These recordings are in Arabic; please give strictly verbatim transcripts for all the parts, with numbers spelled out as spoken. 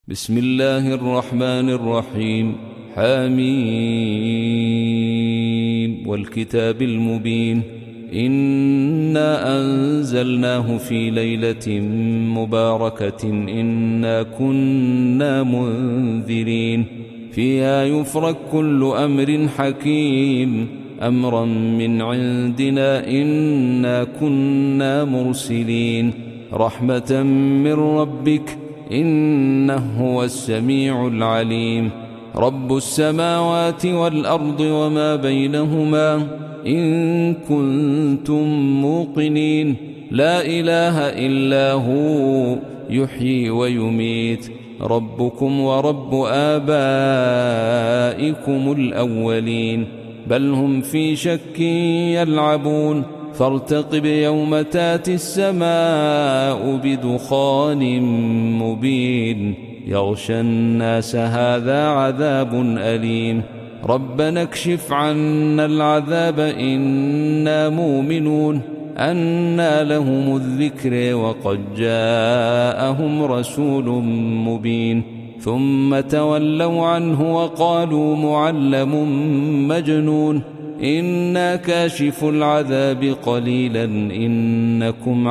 بسم الله الرحمن الرحيم. حميم والكتاب المبين. إنا أنزلناه في ليلة مباركة إنا كنا منذرين فيها يفرق كل أمر حكيم أمرا من عندنا إنا كنا مرسلين رحمة من ربك إنه هو السميع العليم. رب السماوات والأرض وما بينهما إن كنتم موقنين لا إله إلا هو يحيي ويميت ربكم ورب آبائكم الأولين بل هم في شك يلعبون فارتقب يوم تاتي السماء بدخان مبين يغشى الناس هذا عذاب أليم ربنا اكشف عنا العذاب إنا مؤمنون أنى لهم الذكر وقد جاءهم رسول مبين ثم تولوا عنه وقالوا معلم مجنون إنا كاشف العذاب قليلا إنكم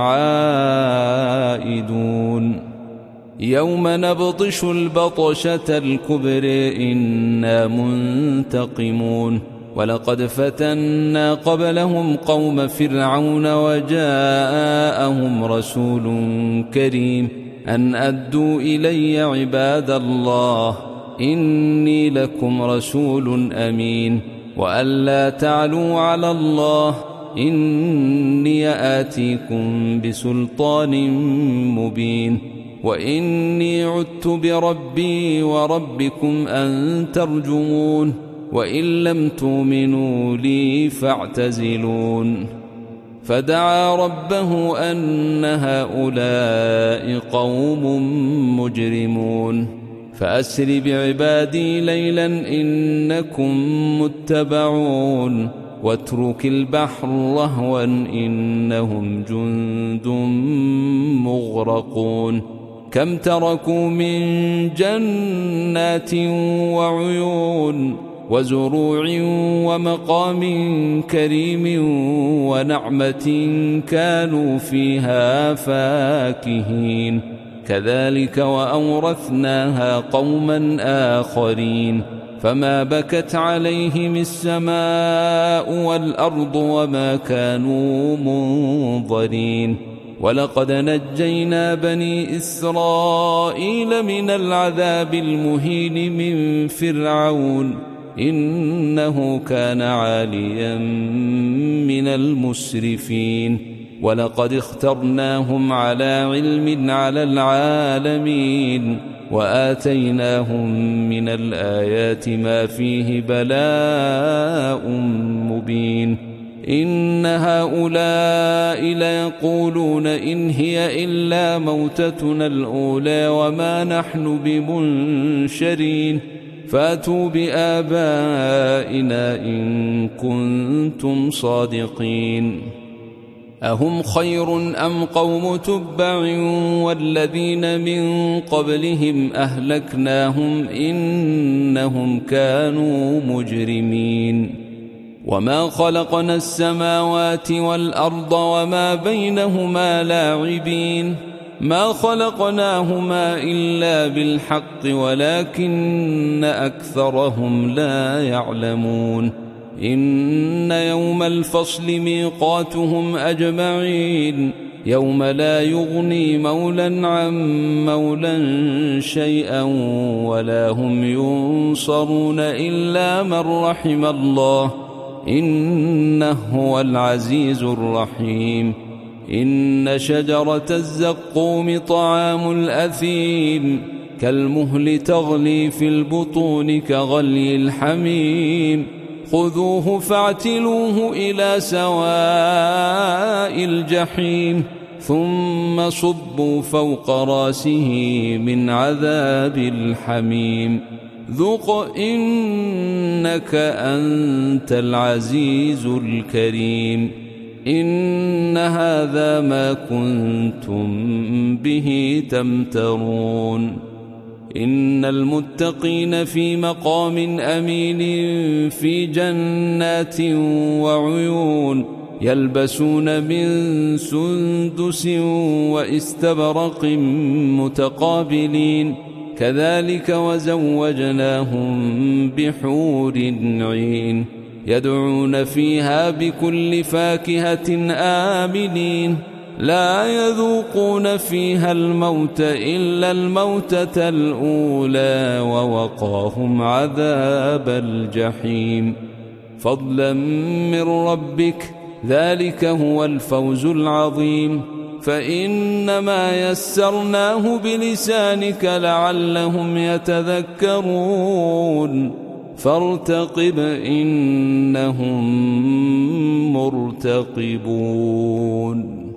عائدون يوم نبطش البطشة الكبر إنا منتقمون ولقد فتنا قبلهم قوم فرعون وجاءهم رسول كريم أن أدوا إلي عباد الله إني لكم رسول أمين وأن لا تعلوا على الله إني آتيكم بسلطان مبين وإني عدت بربي وربكم أن ترجمون وإن لم تؤمنوا لي فاعتزلون فدعا ربه أن هؤلاء قوم مجرمون فأسر بعبادي ليلا إنكم متبعون واترك البحر رهوا إنهم جند مغرقون كم تركوا من جنات وعيون وزروع ومقام كريم ونعمة كانوا فيها فاكهين كذلك وأورثناها قوما آخرين فما بكت عليهم السماء والأرض وما كانوا منظرين ولقد نجينا بني إسرائيل من العذاب المهين من فرعون إنه كان عاليا من المسرفين ولقد اخترناهم على علم على العالمين وآتيناهم من الآيات ما فيه بلاء مبين إن هؤلاء ليقولون إن هي إلا موتتنا الأولى وما نحن بمنشرين فاتوا بآبائنا إن كنتم صادقين أهم خير أم قوم تبع والذين من قبلهم أهلكناهم إنهم كانوا مجرمين وما خلقنا السماوات والأرض وما بينهما لاعبين ما خلقناهما إلا بالحق ولكن أكثرهم لا يعلمون إن يوم الفصل ميقاتهم أجمعين يوم لا يغني مولا عن مولا شيئا ولا هم ينصرون إلا من رحم الله إنه هو العزيز الرحيم إن شجرة الزقوم طعام الأثيم كالمهل تغلي في البطون كغلي الحميم خذوه فاعتلوه إلى سواء الجحيم ثم صبوا فوق راسه من عذاب الحميم ذق إنك أنت العزيز الكريم إن هذا ما كنتم به تمترون إن المتقين في مقام أمين في جنات وعيون يلبسون من سندس واستبرق متقابلين كذلك وزوجناهم بحور عين يدعون فيها بكل فاكهة آمنين لا يذوقون فيها الموت إلا الموتة الأولى ووقاهم عذاب الجحيم فضلا من ربك ذلك هو الفوز العظيم فإنما يسرناه بلسانك لعلهم يتذكرون فارتقب إنهم مرتقبون.